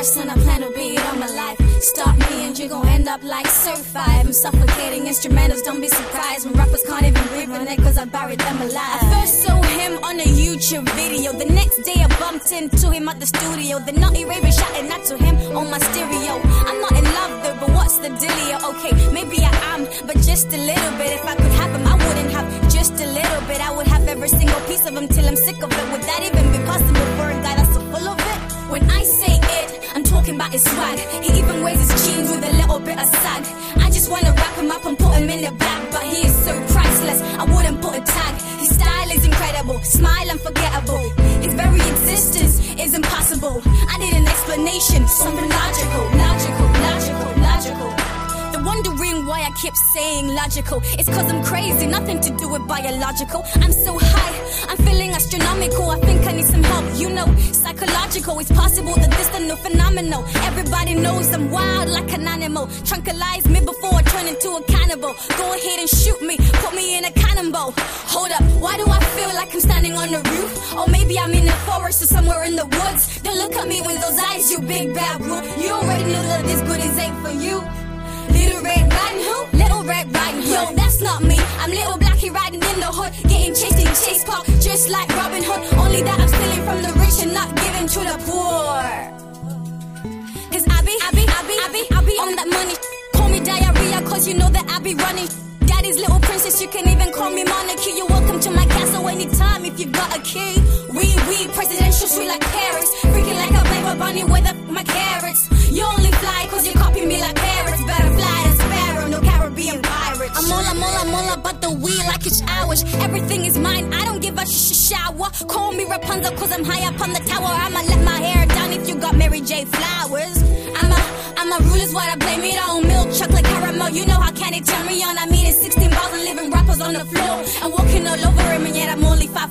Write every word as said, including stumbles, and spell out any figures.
first and I plan to be it all my life. Start me and you gon' end up like certified. I'm suffocating instrumentals, don't be surprised when rappers can't even breathe on it cause I buried them alive. I first saw him on a YouTube video. The next day I bumped into him at the studio. The naughty raven shouting out to him on my stereo. I'm not in love though, but what's the dealio? Okay, maybe I am, but just a little bit. If I could have him, I wouldn't have just a little bit. I would have every single piece of him till I'm sick of it. Would that even be possible for a guy that's so full of it? When I say it, I'm talking about his swag. He even wears his jeans with a little bit of sag. I just wanna wrap him up and put him in a bag, but he is so priceless, I wouldn't put a tag. His style is incredible, smile unforgettable. His very existence is impossible. I need an explanation, something logical, logical, logical, logical. Wondering why I keep saying logical. It's cause I'm crazy, nothing to do with biological. I'm so high, I'm feeling astronomical. I think I need some help, you know, psychological. It's possible that this is no phenomenal. Everybody knows I'm wild like an animal. Tranquilize me before I turn into a cannibal. Go ahead and shoot me, put me in a cannonball. Hold up, why do I feel like I'm standing on the roof? Or maybe I'm in the forest or somewhere in the woods. Don't look at me with those eyes, you big bad wolf. You already know that this goodies ain't for you. Little Red Riding Hood, Little Red Riding Hood. Yo, that's not me. I'm Little Blackie riding in the hood, getting chased in Chase Park, just like Robin Hood. Only that I'm stealing from the rich and not giving to the poor. Cause I be, I be, I be, I be, I be on that money. Call me diarrhea cause you know that I be running. Daddy's little princess, you can even call me monarchy. You're welcome to my castle anytime if you got a key. We, we, presidential sweet like Paris. Freaking like a paper bunny with the, my carrots. You only fly cause you copy me like parrots. Better fly than sparrow, no Caribbean pirates. I'm all, I'm all, I'm all about the wheel like it's ours. Everything is mine, I don't give a sh sh shower. Call me Rapunzel cause I'm high up on the tower. I'ma let my hair down if you got Mary J. Flowers. I'm a, I'm a ruler's what I blame it on. Milk, chocolate, caramel, you know how can it turn me on. I mean it's sixteen bars and living rappers on the floor. I'm walking all over him and yet I'm only five.